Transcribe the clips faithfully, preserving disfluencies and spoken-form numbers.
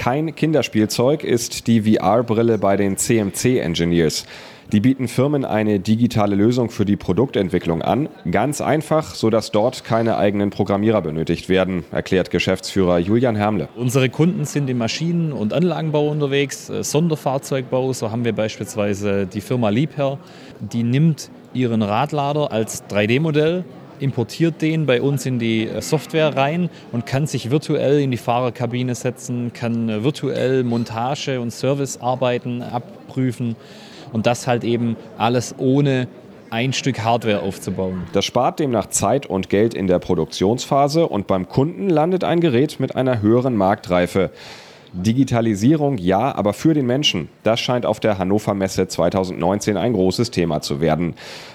Kein Kinderspielzeug ist die V R-Brille bei den C M C Engineers. Die bieten Firmen eine digitale Lösung für die Produktentwicklung an. Ganz einfach, sodass dort keine eigenen Programmierer benötigt werden, erklärt Geschäftsführer Julian Hermle. Unsere Kunden sind im Maschinen- und Anlagenbau unterwegs, Sonderfahrzeugbau. So haben wir beispielsweise die Firma Liebherr, die nimmt ihren Radlader als drei D Modell, importiert den bei uns in die Software rein und kann sich virtuell in die Fahrerkabine setzen, kann virtuell Montage- und Servicearbeiten abprüfen. Und das halt eben alles ohne ein Stück Hardware aufzubauen. Das spart demnach Zeit und Geld in der Produktionsphase und beim Kunden landet ein Gerät mit einer höheren Marktreife. Digitalisierung ja, aber für den Menschen. Das scheint auf der Hannover Messe zweitausendneunzehn ein großes Thema zu werden.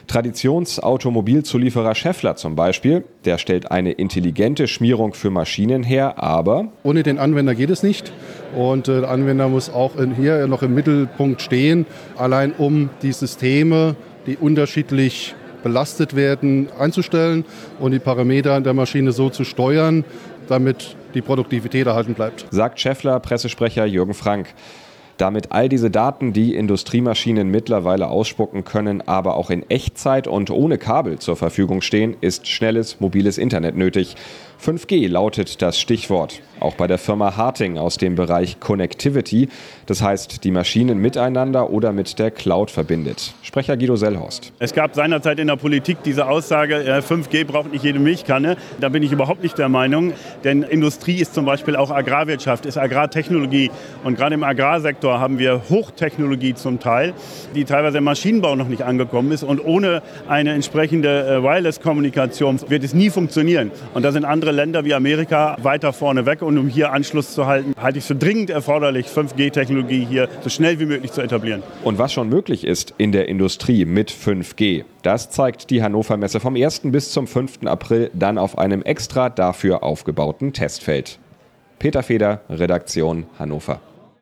Traditionsautomobilzulieferer Schaeffler zum Beispiel, der stellt eine intelligente Schmierung für Maschinen her, aber ohne den Anwender geht es nicht. Und der Anwender muss auch hier noch im Mittelpunkt stehen, allein um die Systeme, die unterschiedlich belastet werden, einzustellen und die Parameter der Maschine so zu steuern, damit die Produktivität erhalten bleibt. Sagt Schaeffler-Pressesprecher Jürgen Frank. Damit all diese Daten, die Industriemaschinen mittlerweile ausspucken können, aber auch in Echtzeit und ohne Kabel zur Verfügung stehen, ist schnelles, mobiles Internet nötig. fünf G lautet das Stichwort. Auch bei der Firma Harting aus dem Bereich Connectivity, das heißt, die Maschinen miteinander oder mit der Cloud verbindet. Sprecher Guido Sellhorst. Es gab seinerzeit in der Politik diese Aussage, fünf G braucht nicht jede Milchkanne. Da bin ich überhaupt nicht der Meinung, denn Industrie ist zum Beispiel auch Agrarwirtschaft, ist Agrartechnologie. Und gerade im Agrarsektor haben wir Hochtechnologie zum Teil, die teilweise im Maschinenbau noch nicht angekommen ist. Und ohne eine entsprechende Wireless-Kommunikation wird es nie funktionieren. Und da sind andere Länder wie Amerika weiter vorne weg. Und um hier Anschluss zu halten, halte ich es für dringend erforderlich, fünf G Technologie hier so schnell wie möglich zu etablieren. Und was schon möglich ist in der Industrie mit fünf G, das zeigt die Hannover Messe vom ersten bis zum fünften April dann auf einem extra dafür aufgebauten Testfeld. Peter Feder, Redaktion Hannover.